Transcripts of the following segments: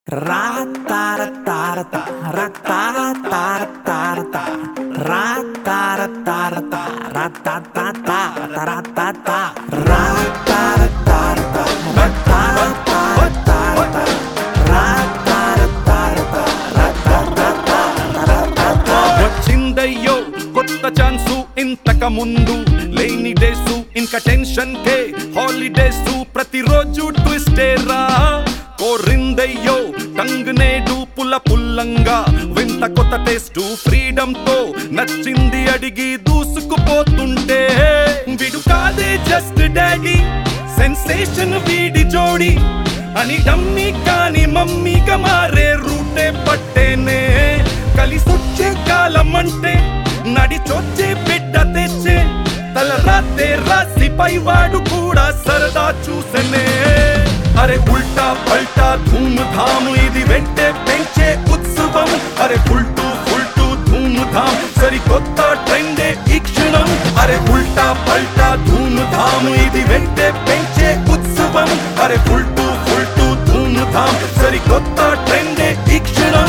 Ra-ta-ra-ta-ra-ta, ra-ta-ra-ta-ra-ta-ra-ta, ra-ta-ra-ta-ra-ta, ra-ta-ta-ta, ta-ra-ta-ta, ra-ta-ra-ta-ra-ta, ra-ta-ra-ta-ra-ta, ra-ta-ra-ta-ra-ta, ra-ta-ta-ta, ta-ra-ta-ta. వచ్చిందయ్యో కొత్త chance ఇంతక ముందు లేని డేసు ఇంకా టెన్షన్ కే హాలిడేసు ప్రతిరోజు ట్విస్టే రా కోరిందయ్యో టంగ్ నేడు పుల్లంగా వింత కొత్త టేస్ట్ ఫ్రీడమ్ తో నచ్చింది అడిగి దూసుకుపోతుంటే వీడు కాదే జస్ట్ డాడీ సెన్సేషన్ వీడి జోడి అని డమ్మీ కాని మమ్మీగా మారే రూటే పట్టేనే కలిసొచ్చే కాలం అంటే నడిచొచ్చే బిడ్డ తెచ్చే తల రాతే రాసి పైవాడు కూడా సరదా చూసనే అరే ఉల్టా పల్టా ధూమ్ ధామ్ ఇది వెంటే పెంచే ఉత్సవం అరే ఫుల్టు ధూమ్ ధామ్ సరికొత్త ట్రెండే ఈ క్షణం అరే ఉల్టా పల్టా ధూమ్ ధామ్ ఇది వెంటే పెంచే ఉత్సవం అరే ఫుల్టు ధూమ్ ధామ్ సరికొత్త ట్రెండే ఈ క్షణం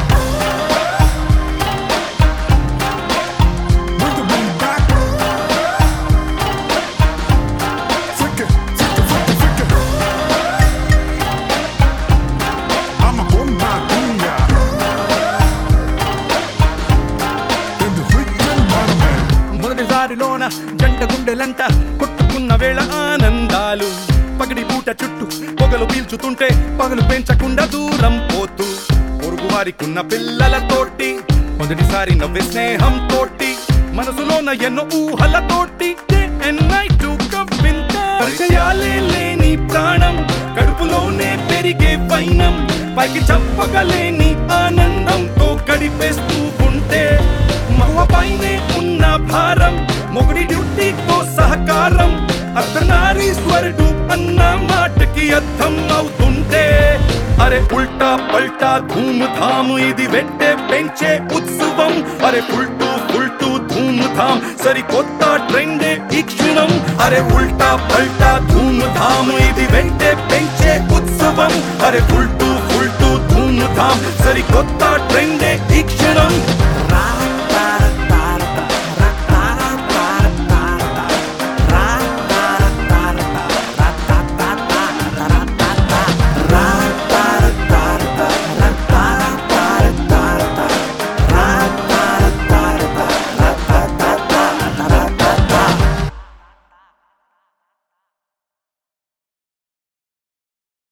మొదటిసారిలోన జంట గుండెలంట కొట్టుకున్న వేళ ఆనందాలు పగడి పూట చుట్టూ పొగలు పీల్చుతుంటే పగలు పెంచకుండా దూరం పోతూ పొరుగు వారికున్న పిల్లలతోటి మొదటిసారి నవ్వే స్నేహం తోటి మనసులోన ఎన్నో ఊహలతోటి పరిచయాలే లేని ప్రాణం కడుపులోనే పెరిగే వైనం పైకి చెప్పగలేని ఆనందంతో గడిపేస్తూ ఉంటే మగ పైనే ఉన్న భారం మొగుడి డ్యూటీతో సహకారం అర్ధనారీశ్వరుడు అన్న మాటకి అర్థం అవుతుంటే అరే ఉల్టా పల్టా ధూమ్ ధామ్ ఇది వెంటే పెంచే ఉత్సవం అరే ఫుల్టు ధూమ్ ధామ్ సరికొత్త ట్రెండే ఈ క్షణం అరే ఉల్టా పల్టా ధూమ్ ధామ్ ఇది వెంటే పెంచే ఉత్సవం అరే ఫుల్టు ధూమ్ ధామ్ సరికొత్త ట్రెండే